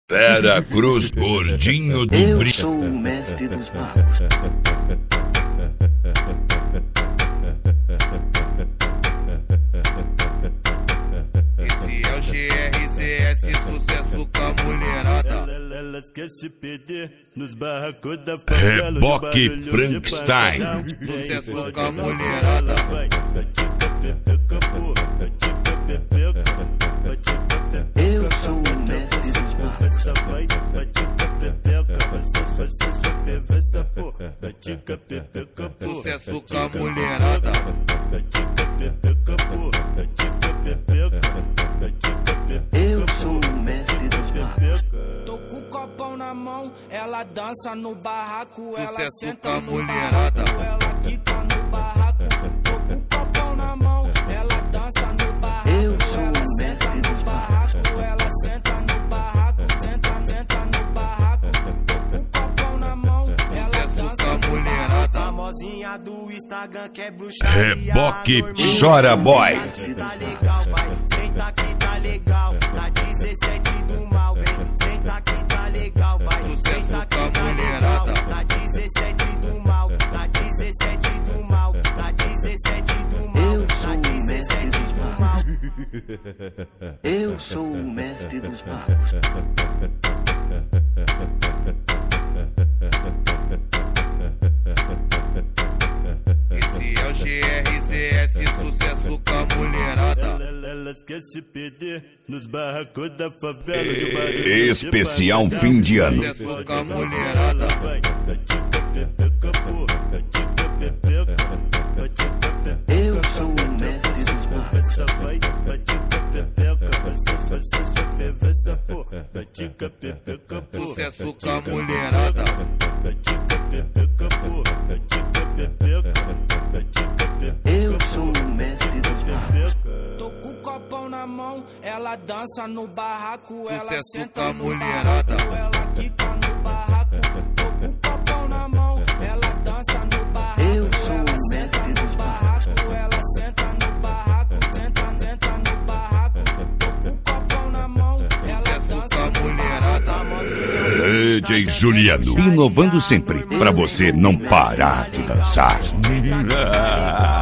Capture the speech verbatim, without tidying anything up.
Vera Cruz, gordinho do Eu brilho. sou o mestre dos magos. Esse é o G R Z S, sucesso com a mulherada. Elas querem se perder nos barracos da favela. Reboque Frankenstein. Sucesso com a mulherada. Eu sou o mestre dos magos. Sucesso com a mulherada. Eu sou o mestre dos magos. Tô com o copão na mão, ela dança no barraco, ela Sucesso senta com a no mulherada. barraco, ela quica no barraco. Tô com o copão na mão, ela dança no barraco, Eu sou ela o senta mestre no dos barraco, ela senta no barraco, senta, senta no barraco. Tô com o copão na mão, ela Sucesso dança com a no mulherada. barraco. Famosinha do Instagram que é bruxaria. Reboque Normal. Chora Boy. Tá legal, vai, senta que tá legal. Na dezessete do mal, vem, senta que tá legal, vai, senta que tá legal. Na dezessete do mal, na dezessete do mal, na dezessete do mal, Eu sou na o mestre dezessete dos do mal. magos. Eu sou o mestre dos magos. Esse é o G R Z S, sucesso com a mulherada. Elas querem se perder nos barracos da favela. Especial fim de ano. Sucesso com a mulherada. Eu sou o mestre dos magos. Sucesso com a mulherada. Eu sou o mestre dos magos. Tô com o copão na mão, ela dança no barraco, ela Sucesso com senta a no mulherada. barraco, ela quica no barraco. Tô com o copão na mão, ela dança no barraco, Eu sou ela o senta mestre no dos barraco, ela senta no barraco, senta, senta no barraco. Tô com o copão na mão, ela Sucesso dança com a no mulherada. barraco. D J Juliano, inovando sempre pra você não parar de dançar.